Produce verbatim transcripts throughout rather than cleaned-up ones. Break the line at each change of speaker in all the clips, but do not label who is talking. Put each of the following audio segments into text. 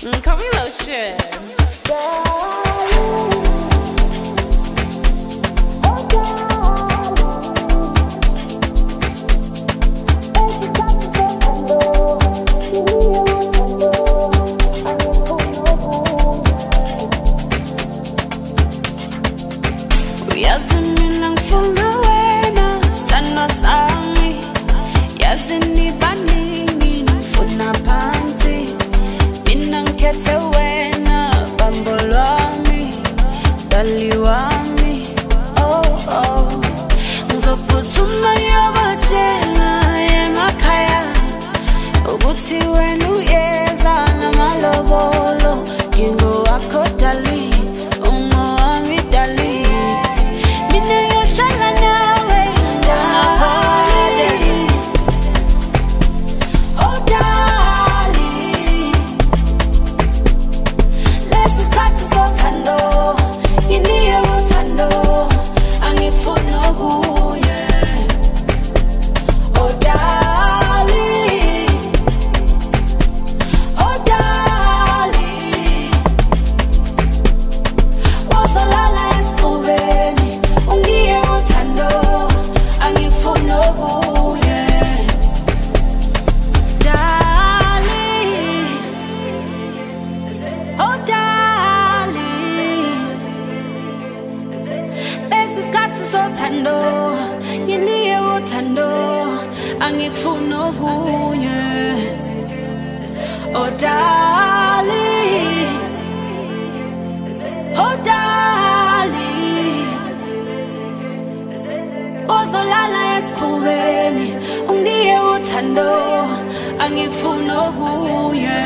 Mm, call me lotion.
Yazini ngifuna wena sana sami, yazini baningi ngifuna phansi, mina ngikhethe wena bambo lwami, dali wami. Oh oh, ngizophuthuma yabatshela emakhaya ukuthi wena uyeza namalobolo, ngingowakho dali, ungowami dali. Nginiye uthando angikufuna okunye. Oh darling, oh darling, ozolala esifubeni unginiye uthando angikufuna okunye.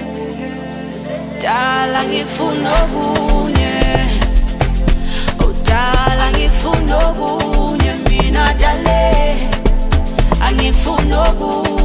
Dala angikufuna okunye. Oh dala angikufuna okunye. Mina dale angifuna okunye.